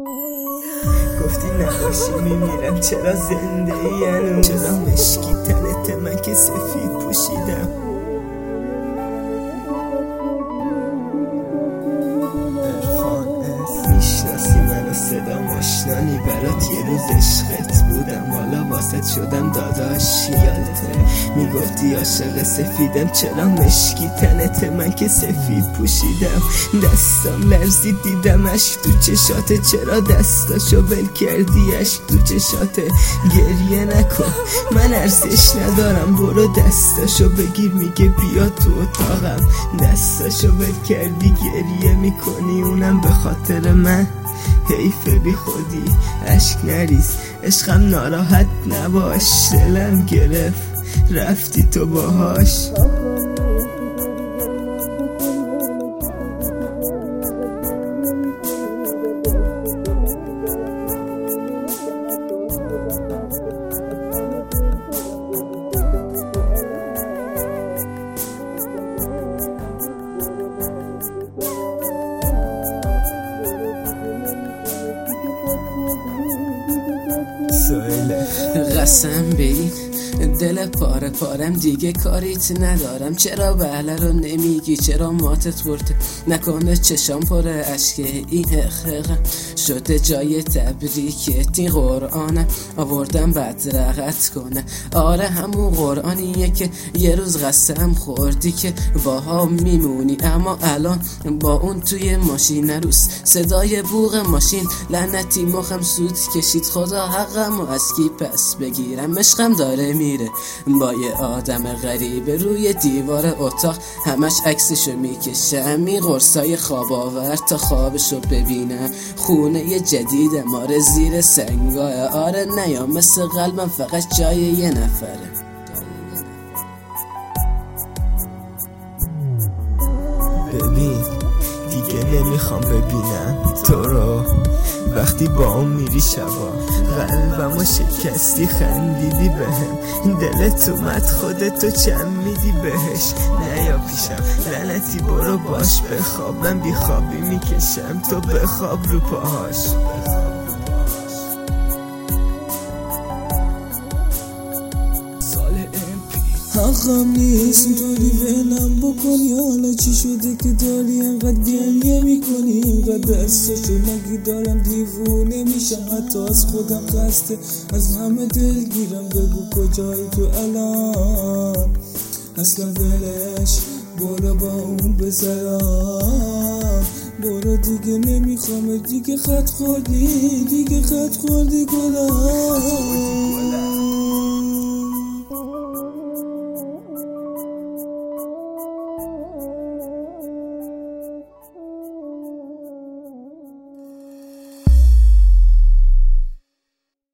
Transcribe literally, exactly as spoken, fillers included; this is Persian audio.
گفتی نباشی میمیرم، چرا زنده ای هنوز؟ چرا مشکی تنت من که سفید پوشیدم؟ عرفان است میشناسی منو، صدام آشنانی، برات یه روز عشقت بودم، حالا واسط شدم داداش. یادته میگفتی عاشق سفیدم، چرا مشکی تنت من که سفید پوشیدم؟ دستم لرزید دیدم اشک تو چشاته، چرا دستاشو ول کردی؟ اشک تو چشاته. گریه نکن من ارزش ندارم، برو دستاشو بگیر، میگه بیا تو اتاقم. دستاشو ول کردی گریه میکنی، اونم به خاطر من. حیفه بی خودی اشک نریز، عشقم ناراحت نباش، دلم گرفت رفتی تو باهاش. قسم به این دل پاره پارم، دیگه کاریت ندارم، چرا بله رو نمیگی؟ چرا ماتت برده نکنه چشام پر اشکه؟ این حقیقم شده جای تبریکت، این قرآنم آوردم بدرقت کنه. آره همون قرآنیه که یه روز قسم خوردی که باها میمونی، اما الان با اون توی ماشین روز صدای بوق ماشین، لعنتی مخم سود کشید، خدا حقم و از کی پس بگیرم؟ عشقم داره میره با یه آدم غریبه روی دیوار اتاق، همش عکسشو میکشم، این قرصای خواب آور تا خوابشو ببینم. خونه جدید ماره زیر سنگاه، آره نیا مثل قلبم فقط جای یه نفره. ببین دیگه نمیخوام ببینم تو رو، وقتی با اون میری شبا قلبمو شکستی، خندیدی بهم، دلت اومد خودتو چمیدی بهش. نیا پیشم لعنتی برو باش بخواب، من بی خوابی میکشم تو بخواب رو پاهاش. حقم نیست اینطوری ولم بکنی، حالا چی شده که داری انقدر گریه میکنی؟ اینقدر دستاشو نگی دارم دیوونه میشم، حتی از خودم خسته از همه دلگیرم. بگو کجایی تو الان؟ اصلا ولش برو با اون بذارم، برو دیگه نمیخوام، دیگه خط خوردی، دیگه خط خوردی گلم.